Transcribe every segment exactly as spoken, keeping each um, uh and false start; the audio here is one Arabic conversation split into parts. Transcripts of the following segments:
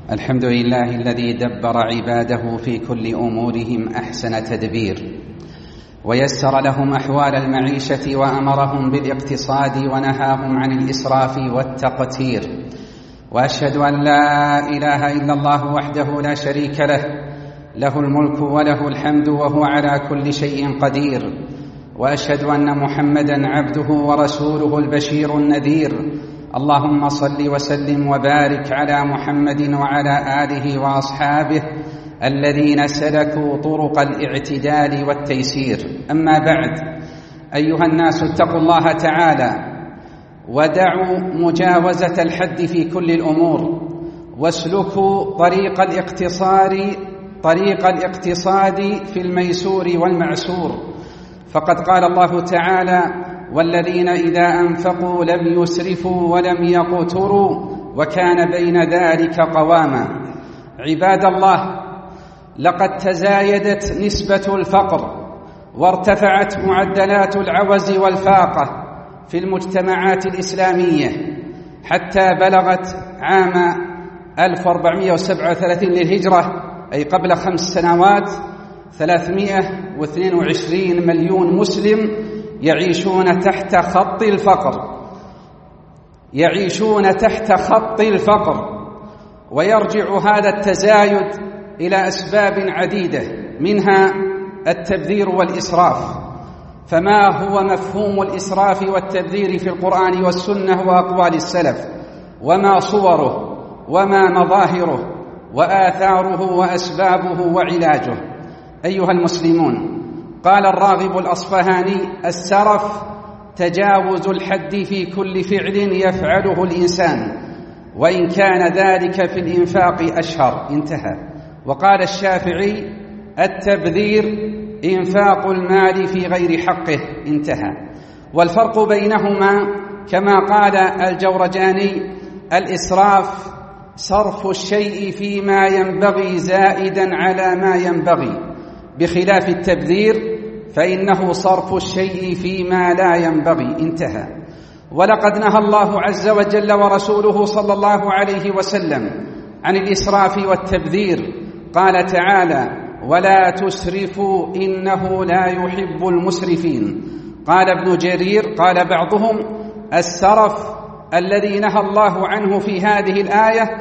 الحمد لله الذي دبر عباده في كل أمورهم أحسن تدبير، ويسر لهم أحوال المعيشة وأمرهم بالاقتصاد ونهاهم عن الإسراف والتقتير. وأشهد أن لا إله إلا الله وحده لا شريك له، له الملك وله الحمد وهو على كل شيء قدير. وأشهد أن محمدًا عبده ورسوله البشير النذير. اللهم صل وسلم وبارك على محمد وعلى آله وأصحابه الذين سلكوا طرق الاعتدال والتيسير. أما بعد، أيها الناس اتقوا الله تعالى ودعوا مجاوزة الحد في كل الأمور، واسلكوا طريق الاقتصار طريق الاقتصاد في الميسور والمعسور. فقد قال الله تعالى: والذين إذا أنفقوا لم يسرفوا ولم يقتروا وكان بين ذلك قواما. عباد الله، لقد تزايدت نسبة الفقر وارتفعت معدلات العوز والفاقة في المجتمعات الإسلامية، حتى بلغت عام ألف وأربعمائة وسبعة وثلاثين للهجرة، أي قبل خمس سنوات، ثلاثمائة واثنين وعشرين مليون مسلم يعيشون تحت خط الفقر يعيشون تحت خط الفقر ويرجع هذا التزايد إلى أسباب عديدة، منها التبذير والإسراف. فما هو مفهوم الإسراف والتبذير في القرآن والسنة وأقوال السلف؟ وما صوره وما مظاهره وآثاره وأسبابه وعلاجه؟ أيها المسلمون، قال الراغب الأصفهاني: السرف تجاوز الحد في كل فعل يفعله الإنسان، وإن كان ذلك في الإنفاق أشهر. انتهى. وقال الشافعي: التبذير إنفاق المال في غير حقه. انتهى. والفرق بينهما كما قال الجورجاني: الإسراف صرف الشيء فيما ينبغي زائدا على ما ينبغي، بخلاف التبذير فإنه صرف الشيء فيما لا ينبغي. انتهى. ولقد نهى الله عز وجل ورسوله صلى الله عليه وسلم عن الإسراف والتبذير. قال تعالى: ولا تسرفوا إنه لا يحب المسرفين. قال ابن جرير: قال بعضهم: السرف الذي نهى الله عنه في هذه الآية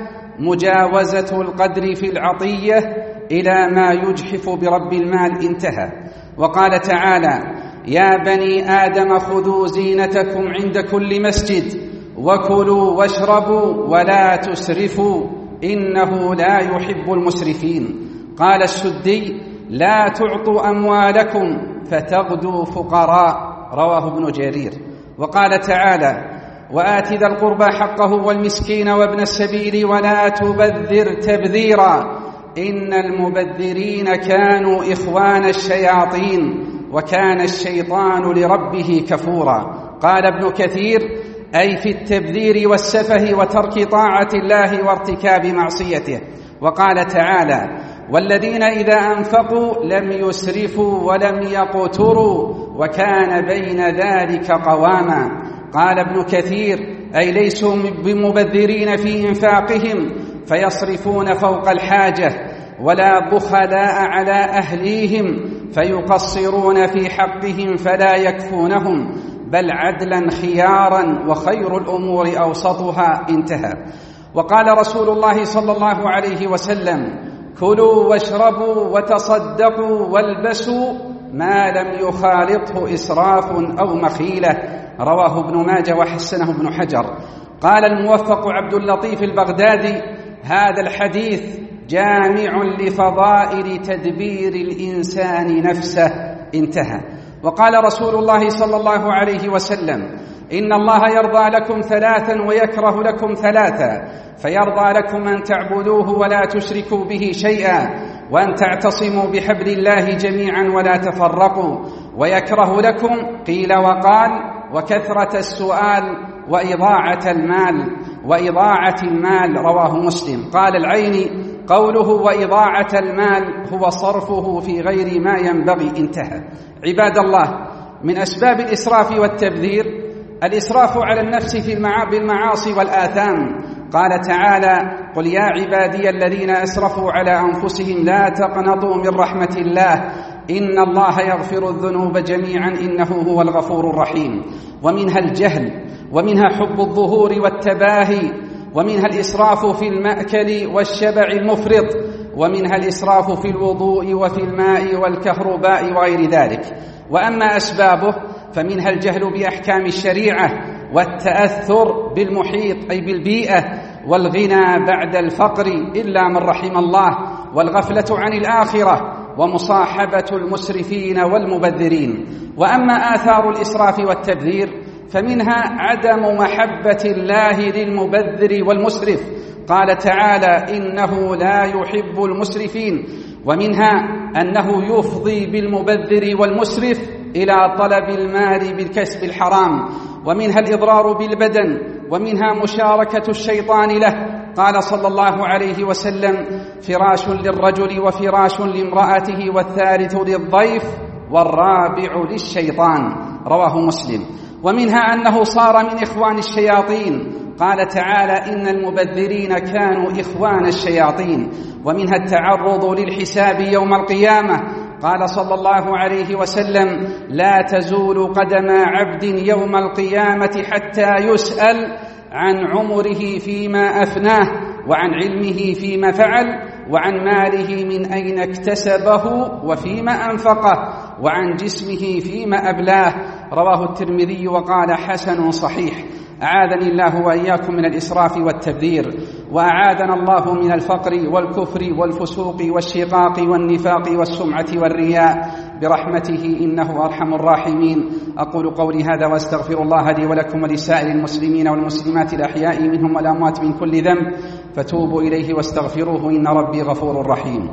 مجاوزة القدر في العطية إلى ما يجحف برب المال. انتهى. وقال تعالى: يا بني آدم خذوا زينتكم عند كل مسجد وكلوا واشربوا ولا تسرفوا إنه لا يحب المسرفين. قال السدي: لا تعطوا أموالكم فتغدوا فقراء. رواه ابن جرير. وقال تعالى: وآت ذا القربى حقه والمسكين وابن السبيل ولا تبذر تبذيرا إن المبذرين كانوا إخوان الشياطين وكان الشيطان لربه كفورا. قال ابن كثير: أي في التبذير والسفه وترك طاعة الله وارتكاب معصيته. وقال تعالى: والذين إذا أنفقوا لم يسرفوا ولم يقتروا وكان بين ذلك قواما. قال ابن كثير: أي ليسوا بمبذرين في إنفاقهم فيصرفون فوق الحاجة، ولا بخلاء على أهليهم فيقصرون في حقهم فلا يكفونهم، بل عدلا خيارا وخير الأمور أوسطها. انتهى. وقال رسول الله صلى الله عليه وسلم: كلوا واشربوا وتصدقوا والبسوا ما لم يخالطه إسراف أو مخيلة. رواه ابن ماجه وحسنه ابن حجر. قال الموفق عبد اللطيف البغدادي: هذا الحديث جامع لفضائل تدبير الإنسان نفسه. انتهى. وقال رسول الله صلى الله عليه وسلم: إن الله يرضى لكم ثلاثا ويكره لكم ثلاثا، فيرضى لكم أن تعبدوه ولا تشركوا به شيئا، وأن تعتصموا بحبل الله جميعا ولا تفرقوا، ويكره لكم قيل وقال وكثرة السؤال وإضاعة المال وإضاعة المال. رواه مسلم. قال العيني: قوله وإضاعة المال هو صرفه في غير ما ينبغي. انتهى. عباد الله، من أسباب الإسراف والتبذير الإسراف على النفس في بالمعاصي والآثام. قال تعالى: قل يا عبادي الذين أسرفوا على أنفسهم لا تقنطوا من رحمة الله إن الله يغفر الذنوب جميعا إنه هو الغفور الرحيم. ومنها الجهل، ومنها حب الظهور والتباهي، ومنها الإسراف في المأكل والشبع المفرط، ومنها الإسراف في الوضوء وفي الماء والكهرباء وغير ذلك. وأما أسبابه فمنها الجهل بأحكام الشريعة، والتأثر بالمحيط أي بالبيئة، والغنى بعد الفقر إلا من رحم الله، والغفلة عن الآخرة، ومصاحبة المسرفين والمبذرين. وأما آثار الإسراف والتبذير فمنها عدم محبة الله للمبذر والمسرف، قال تعالى: إنه لا يحب المسرفين. ومنها أنه يفضي بالمبذر والمسرف إلى طلب المال بالكسب الحرام. ومنها الإضرار بالبدن، ومنها مشاركة الشيطان له، قال صلى الله عليه وسلم: فراش للرجل وفراش لامرأته والثالث للضيف والرابع للشيطان، رواه مسلم. ومنها أنه صار من إخوان الشياطين، قال تعالى: إن المبذرين كانوا إخوان الشياطين. ومنها التعرض للحساب يوم القيامة، قال صلى الله عليه وسلم: لا تزول قدم عبد يوم القيامة حتى يسأل عن عمره فيما أفناه، وعن علمه فيما فعل، وعن ماله من أين اكتسبه وفيما أنفقه، وعن جسمه فيما أبلاه، رواه الترمذي وقال: حسن صحيح. أعاذني الله وإياكم من الإسراف والتبذير، وأعاذنا الله من الفقر والكفر والفسوق والشقاق والنفاق والسمعة والرياء برحمته إنه أرحم الراحمين. أقول قولي هذا وأستغفر الله لي ولكم ولسائر المسلمين والمسلمات الأحياء منهم والأموات من كل ذنب، فتوبوا إليه واستغفروه إن ربي غفور رحيم.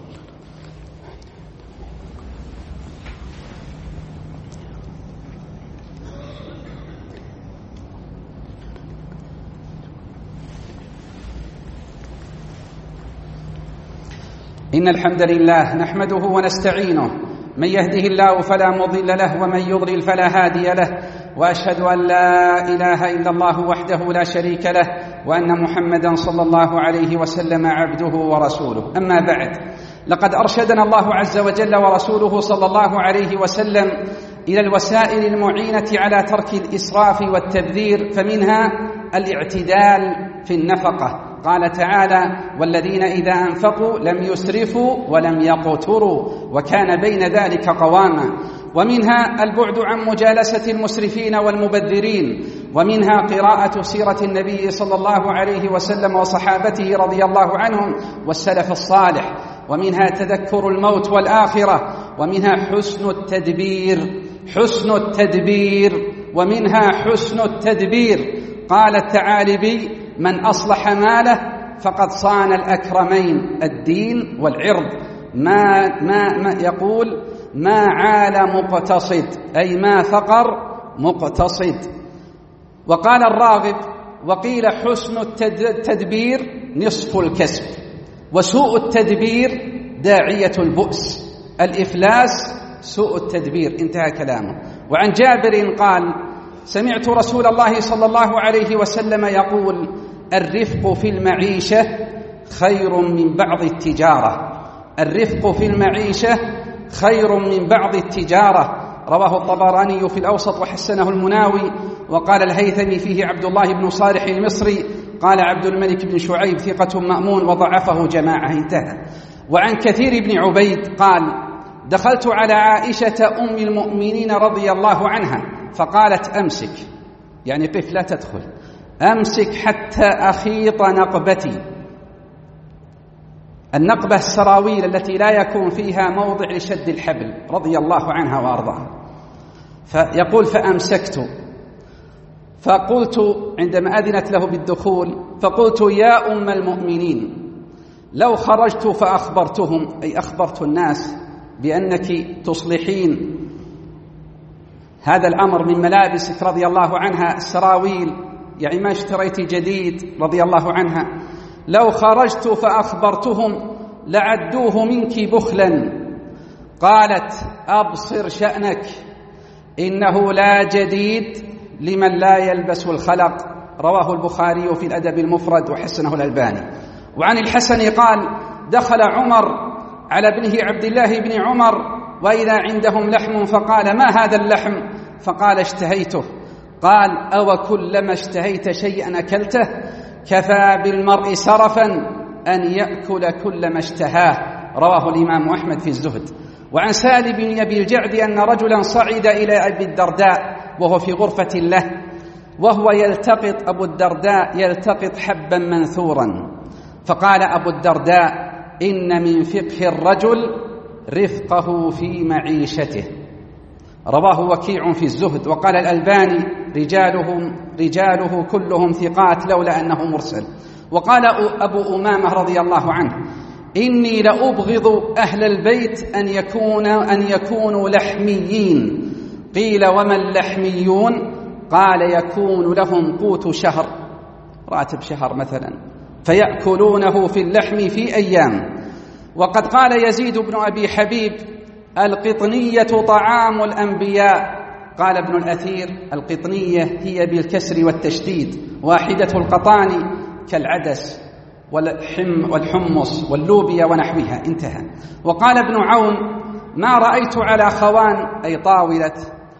إن الحمد لله نحمده ونستعينه، من يهده الله فلا مضل له ومن يضلل فلا هادي له، وأشهد أن لا إله إلا الله وحده لا شريك له، وأن محمدا صلى الله عليه وسلم عبده ورسوله. أما بعد، لقد أرشدنا الله عز وجل ورسوله صلى الله عليه وسلم إلى الوسائل المعينة على ترك الإسراف والتبذير، فمنها الاعتدال في النفقة. قال تعالى: والذين إذا أنفقوا لم يسرفوا ولم يقتروا وكان بين ذلك قواما. ومنها البعد عن مجالسة المسرفين والمبذرين، ومنها قراءة سيرة النبي صلى الله عليه وسلم وصحابته رضي الله عنهم والسلف الصالح، ومنها تذكر الموت والآخرة، ومنها حسن التدبير حسن التدبير ومنها حسن التدبير. قال الثعالبي: من أصلح ماله فقد صان الأكرمين الدين والعرض. ما, ما, ما يقول: ما عال مقتصد، أي ما فقر مقتصد. وقال الراغب: وقيل حسن التدبير نصف الكسب، وسوء التدبير داعية البؤس، الإفلاس سوء التدبير. انتهى كلامه. وعن جابر قال: سمعت رسول الله صلى الله عليه وسلم يقول: الرفق في المعيشة خير من بعض التجارة الرفق في المعيشة خير من بعض التجارة، رواه الطبراني في الأوسط وحسنه المناوي. وقال الهيثمي فيه عبد الله بن صالح المصري، قال عبد الملك بن شعيب ثقة مأمون وضعفه جماعة. انتهى. وعن كثير بن عبيد قال: دخلت على عائشة أم المؤمنين رضي الله عنها فقالت: أمسك، يعني قف لا تدخل، أمسك حتى أخيط نقبتي. النقبة السراويل التي لا يكون فيها موضع لشد الحبل، رضي الله عنها وأرضاها. فيقول: فأمسكت، فقلت عندما أذنت له بالدخول، فقلت: يا أم المؤمنين، لو خرجت فأخبرتهم، أي أخبرت الناس بأنك تصلحين هذا الأمر من ملابسك رضي الله عنها السراويل، يعني ما اشتريت جديد رضي الله عنها، لو خرجت فأخبرتهم لعدوه منك بخلا. قالت: أبصر شأنك، إنه لا جديد لمن لا يلبس الخلق، رواه البخاري في الأدب المفرد وحسنه الألباني. وعن الحسن قال: دخل عمر على ابنه عبد الله بن عمر وإذا عندهم لحم فقال: ما هذا اللحم؟ فقال: اشتهيته. قال: أو كلما اشتهيت شيئا أكلته؟ كفى بالمرء سرفا أن يأكل كل ما اشتهاه. رواه الإمام أحمد في الزهد. وعن سالم بن أبي الجعد أن رجلا صعد إلى أبي الدرداء وهو في غرفة له وهو يلتقط أبو الدرداء يلتقط حبا منثورا، فقال أبو الدرداء: إن من فقه الرجل رفقه في معيشته. رواه وكيع في الزهد. وقال الألباني: رجاله, رجاله كلهم ثقات لولا أنه مرسل. وقال أبو أمامة رضي الله عنه: إني لأبغض أهل البيت أن, يكون أن يكونوا لحميين. قيل: وما اللحميون؟ قال: يكون لهم قوت شهر، راتب شهر مثلا، فيأكلونه في اللحم في أيام. وقد قال يزيد بن أبي حبيب: القطنية طعام الأنبياء. قال ابن الأثير: القطنية هي بالكسر والتشديد، واحدة القطان كالعدس والحم والحمص واللوبيا ونحوها. انتهى. وقال ابن عون: ما رأيت على خوان أي طاولة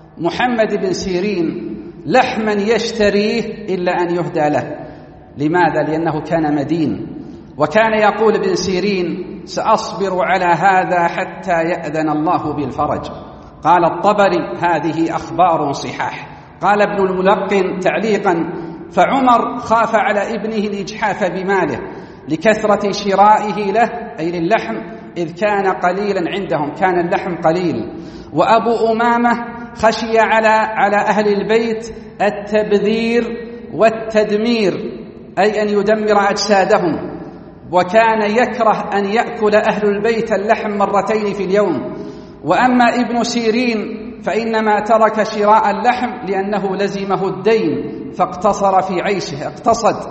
محمد بن سيرين لحما يشتريه إلا أن يهدى له. لماذا؟ لأنه كان مدين. وكان يقول ابن سيرين: سأصبر على هذا حتى يأذن الله بالفرج. قال الطبري: هذه أخبار صحاح. قال ابن الملقن تعليقا: فعمر خاف على ابنه الإجحاف بماله لكثرة شرائه له أي للحم، إذ كان قليلا عندهم، كان اللحم قليل. وأبو أمامة خشي على على أهل البيت التبذير والتدمير، أي أن يدمر أجسادهم، وكان يكره أن يأكل أهل البيت اللحم مرتين في اليوم. وأما ابن سيرين فإنما ترك شراء اللحم لأنه لزمه الدين فاقتصر في عيشه، اقتصد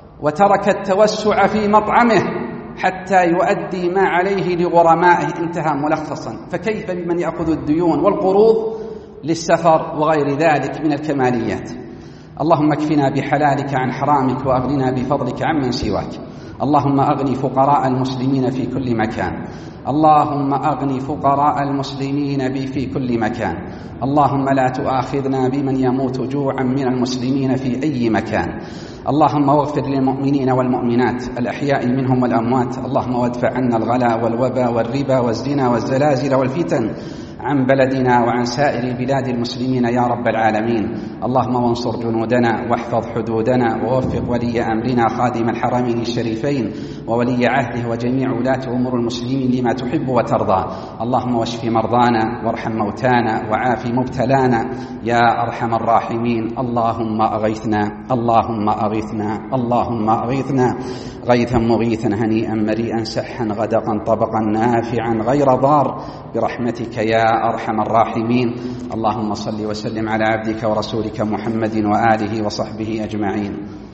وترك التوسع في مطعمه حتى يؤدي ما عليه لغرمائه. انتهى ملخصا. فكيف بمن يأخذ الديون والقروض للسفر وغير ذلك من الكماليات؟ اللهم اكفنا بحلالك عن حرامك وأغننا بفضلك عمن سواك. اللهم أغني فقراء المسلمين في كل مكان. اللهم أغني فقراء المسلمين في كل مكان. اللهم لا تؤاخذنا بمن يموت جوعا من المسلمين في أي مكان. اللهم اغفر للمؤمنين والمؤمنات الأحياء منهم والأموات. اللهم وادفع عنا الغلاء والوباء والربا والزنا والزلازل والفتن عن بلدنا وعن سائر بلاد المسلمين يا رب العالمين. اللهم وانصر جنودنا واحفظ حدودنا ووفق ولي أمرنا خادم الحرمين الشريفين وولي عهده وجميع ولاة أمور المسلمين لما تحب وترضى. اللهم واشف مرضانا وارحم موتانا وعاف مبتلانا يا أرحم الراحمين. اللهم أغيثنا اللهم أغيثنا اللهم أغيثنا غيثا مغيثا هنيئا مريئا سحا غدقا طبقا نافعا غير ضار برحمتك يا أرحم الراحمين. اللهم صل وسلم على عبدك ورسولك محمد وآله وصحبه أجمعين.